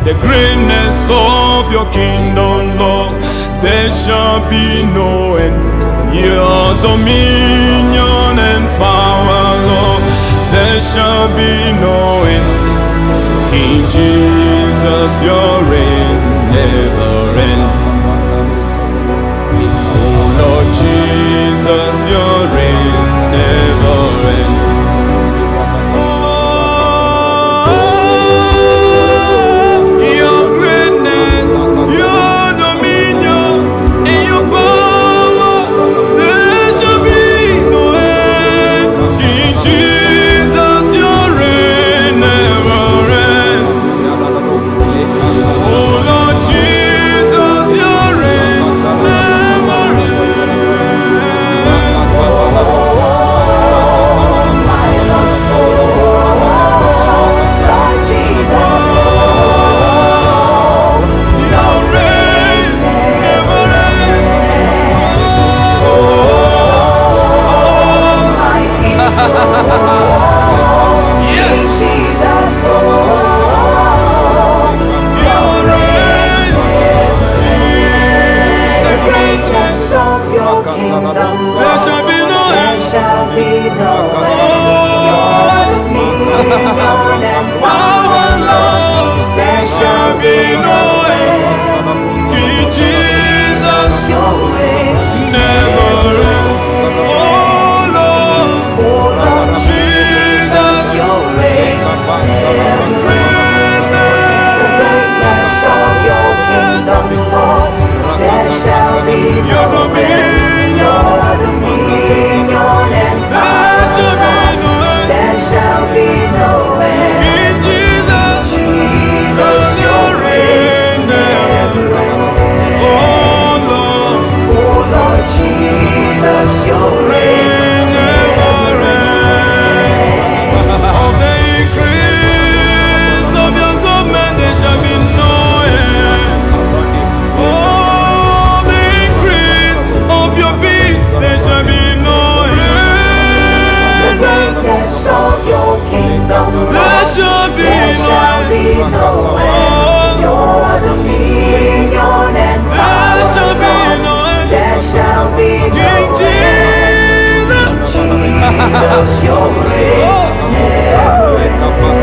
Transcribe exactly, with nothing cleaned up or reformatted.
the greatness of your kingdom, Lord. There shall be no end. Your dominion and power, Lord, there shall be no end. King Jesus, your reign never ends. Oh Lord Jesus, your reign never ends. There shall be no end. There shall be no end. Your dominion and power, Lord. There shall be no end. King Jesus, your reign never ends. Oh Lord, oh Lord Jesus, your reign never ends. The greatness of your kingdom, Lord. There shall be no end. There shall be no end. In Jesus, Jesus, your reign never ends. Oh Lord, oh Lord Jesus, your reign never ends. Of the increase of your government, there shall be no end. Oh, the increase of your peace, there shall be no end. Of your kingdom, there shall be, there shall be no end. Your dominion and power, there shall be no end. There shall be no end. Jesus, your reign never ends.